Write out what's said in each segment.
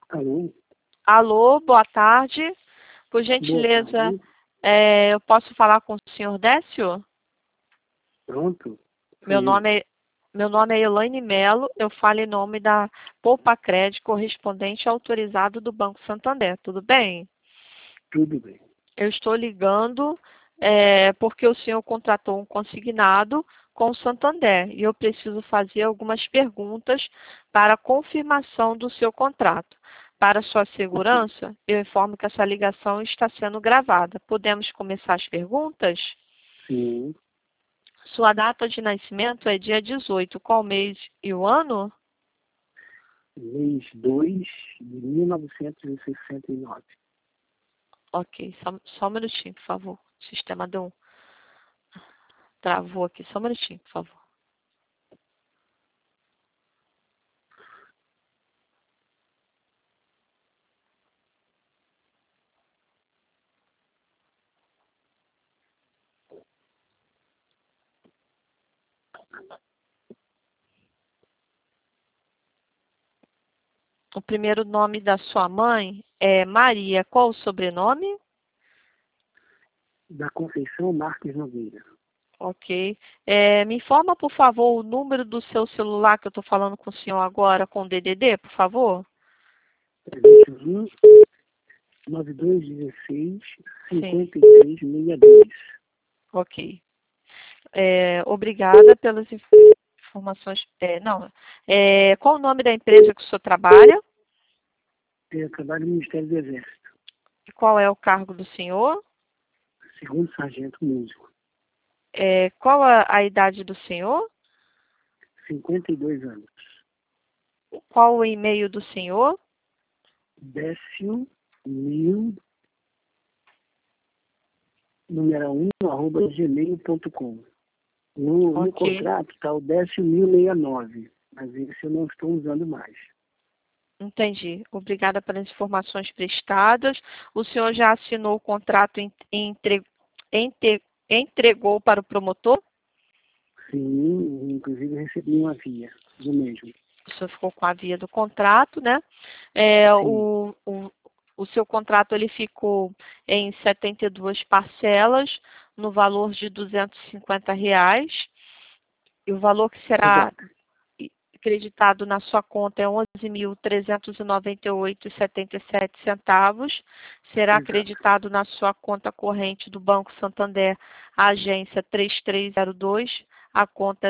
Alô? Alô, boa tarde. Por Boa gentileza, tarde. eu posso falar com o senhor Décio? Pronto? Meu Sim, nome é, meu nome é Elaine Melo, eu falo em nome da Poupa Crédito, correspondente autorizado do Banco Santander, tudo bem? tudo bem. Eu estou ligando porque o senhor contratou um consignado com o Santander e eu preciso fazer algumas perguntas para confirmação do seu contrato. Para sua Ok. segurança, eu informo que essa ligação está sendo gravada. Podemos começar as perguntas? Sim, Sua data de nascimento é dia 18. Qual mês e o ano? mês 2 de 1969. Ok, só um minutinho, por favor. O sistema travou aqui. Só um minutinho, por favor. O primeiro nome da sua mãe é Maria. Qual o sobrenome? Da Conceição Marques Nogueira. Ok. Me informa, por favor, o número do seu celular que eu estou falando com o senhor agora, com o DDD, por favor? 21 9216 Sim, 5362. ok. Obrigada pelas informações. Não. Qual o nome da empresa que o senhor trabalha? Eu trabalho no Ministério do Exército. E qual é o cargo do senhor? Segundo sargento músico. Qual a idade do senhor? 52 anos. Qual o e-mail do senhor? Décio mil, número 1, arroba gmail.com. No Ok. contrato está o Décio 1069, mas esse eu não estou usando mais. Entendi. Obrigada pelas informações prestadas. O senhor já assinou o contrato e entregou para o promotor? Sim, inclusive recebi uma via do mesmo. O senhor ficou com a via do contrato, né? É, Sim, o seu contrato ele ficou em 72 parcelas, no valor de R$ 250. E o valor que será exato, acreditado na sua conta é 11.398,77 centavos. Será exato, acreditado na sua conta corrente do Banco Santander, a agência 3302, a conta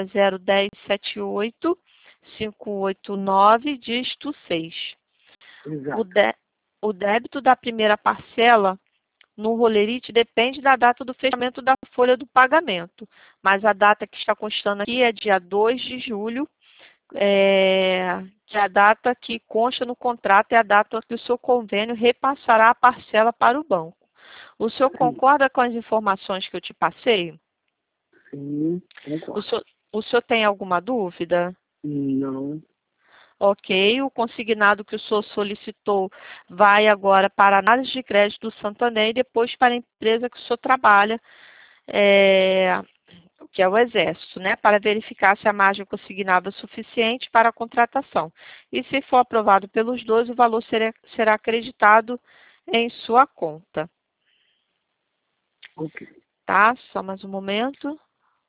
01078-589, dígito 6. O, exato. dé- o débito da primeira parcela no Rolerite depende da data do fechamento da folha do pagamento, mas a data que está constando aqui é dia 2 de julho, que a data que consta no contrato é a data que o seu convênio repassará a parcela para o banco. O senhor Sim, concorda com as informações que eu te passei? sim, O concordo. senhor, o senhor tem alguma dúvida? Não, Ok, o consignado que o senhor solicitou vai agora para a análise de crédito do Santander e depois para a empresa que o senhor trabalha, é, que é o Exército, né, para verificar se a margem consignada é suficiente para a contratação. E se for aprovado pelos dois, o valor será acreditado em sua conta. ok. Tá? Só mais um momento.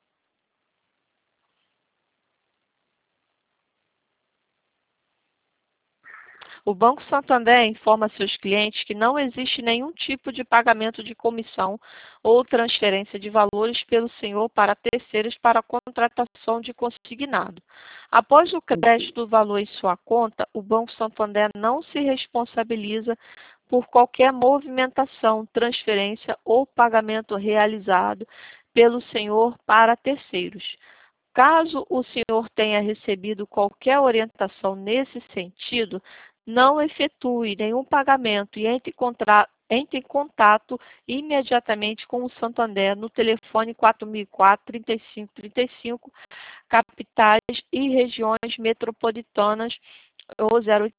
O Banco Santander informa seus clientes que não existe nenhum tipo de pagamento de comissão ou transferência de valores pelo senhor para terceiros para a contratação de consignado. Após o Ok. crédito do valor em sua conta, o Banco Santander não se responsabiliza por qualquer movimentação, transferência ou pagamento realizado pelo senhor para terceiros. Caso o senhor tenha recebido qualquer orientação nesse sentido, não efetue nenhum pagamento e entre em contato imediatamente com o Santander no telefone 4004-3535, capitais e regiões metropolitanas, ou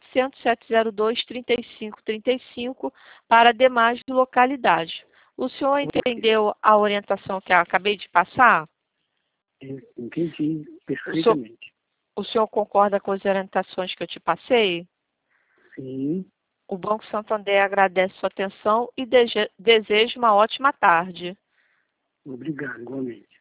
0800-702-3535, para demais localidades. O senhor Ok. entendeu a orientação que eu acabei de passar? Eu entendi O senhor perfeitamente. O senhor concorda com as orientações que eu te passei? Sim, O Banco Santander agradece sua atenção e deseja uma ótima tarde. Obrigado, igualmente.